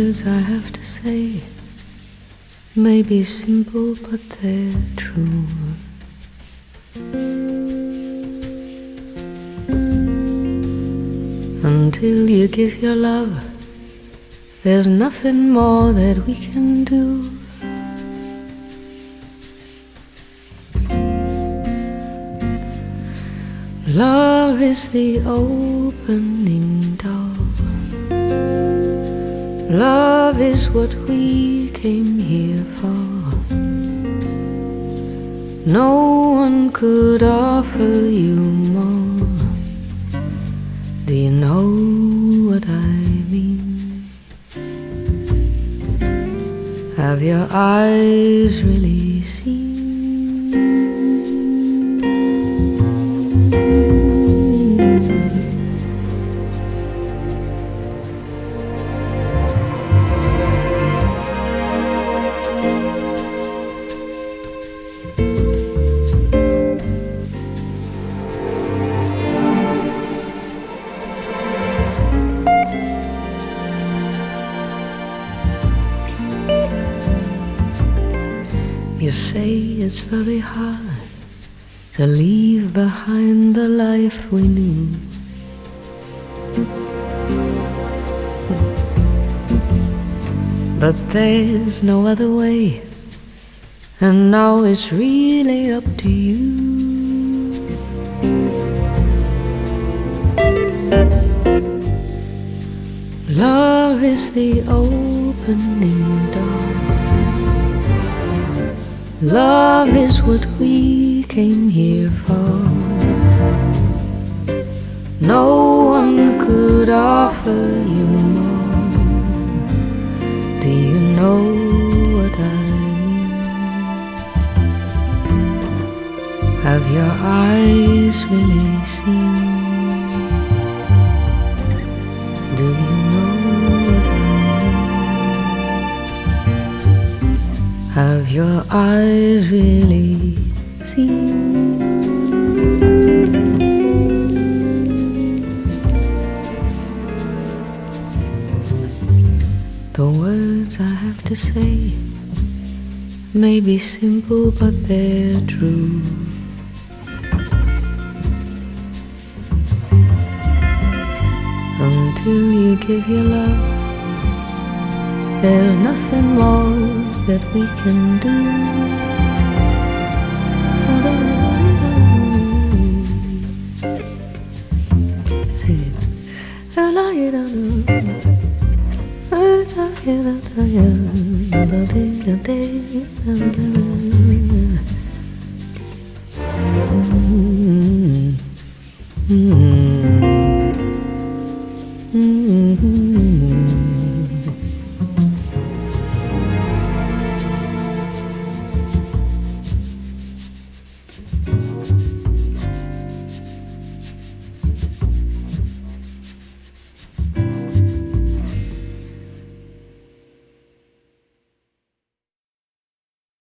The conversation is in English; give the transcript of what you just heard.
words I have to say may be simple, but they're true. Until you give your love, there's nothing more that we can do. Love is the opening door. Love is what we came here for. No one could offer you more. Do you know what I mean? Have your eyes really seen? You say it's very hard to leave behind the life we knew. But there's no other way, and now it's really up to you. Love is the opening door. Love is what we came here for. No one could offer you more. Do you know what I mean? Have your eyes really seen? Do you know what I mean? Have your eyes really seen? The words I have to say may be simple, but they're true. Until you give your love, there's nothing more that we can do.